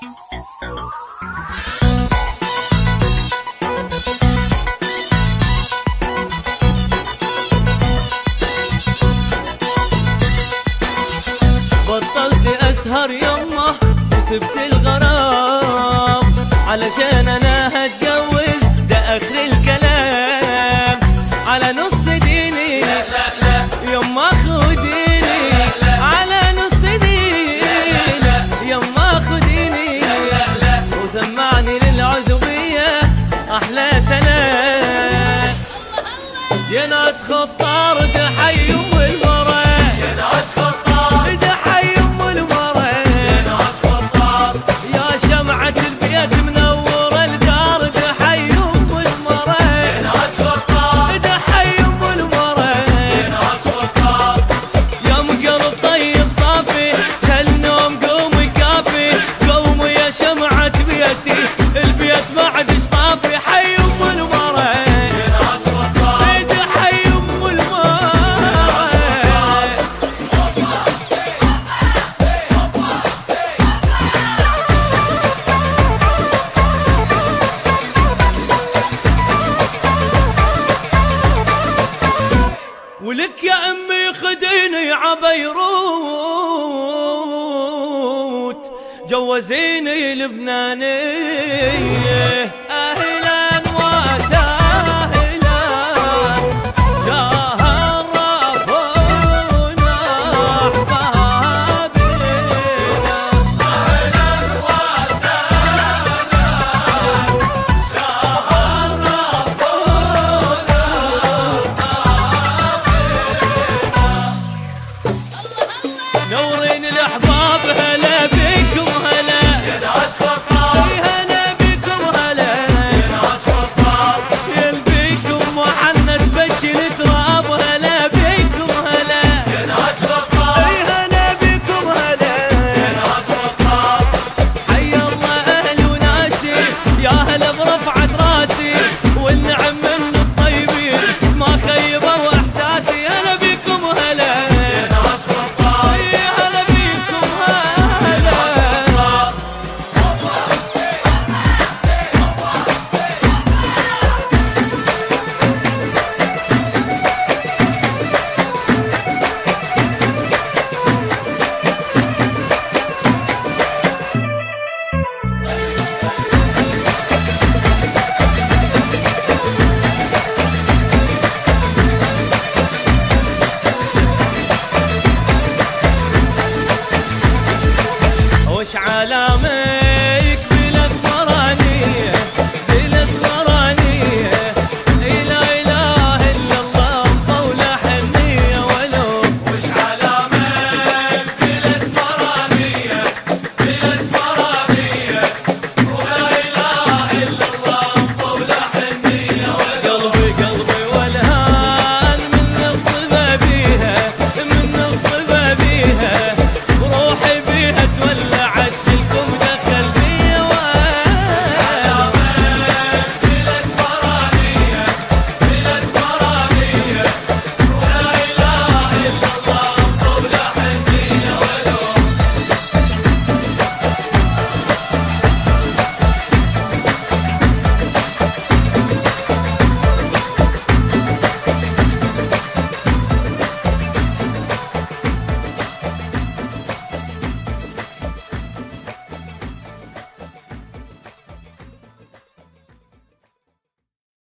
بطلت اسهر يمه وسبت الغرام علشان انا هتجوز، ده اخر الكلام على نص ديني. لا لا لا يما خديني على نص ديني. لا لا يما خديني وسمعني للعزوبية احلى سلام. يا ناس خطار ده حي ام المرأة، يا ناس خطار ده حي ام المرأة، يا ناس خطار يا شمعة البيت منور الدار، ده حي ام المرأة، يا ناس خطار ده حي ام المرأة، يا ناس خطار يا مقلب طيب صافي شل نوم قومي كافي، قومي يا شمعة بيتي البيت ما عادش طافي، حي ام المرأة يا ناس خطار ده حي ام المرأة. ولك يا امي خديني عبيروت جوزيني لبنانية، اهلا وسهلا يا هربونا احبابنا، اهلا وسهلا يا نورين الاحباب هلا بكم هلا، يا ناس خطار هلا بكم هلا، يا ناس خطار يلبيكم محنت بجي التراب، هلا بكم هلا، يا ناس خطار هلا بكم هلا، يا ناس خطار حي الله اهل وناسي يا هلا برفعة راسي، والنعم من الطيبين ما خيبوا احساسي، هلا بكم هلا يا ناس خطار هلا بكم هلا. وش علامة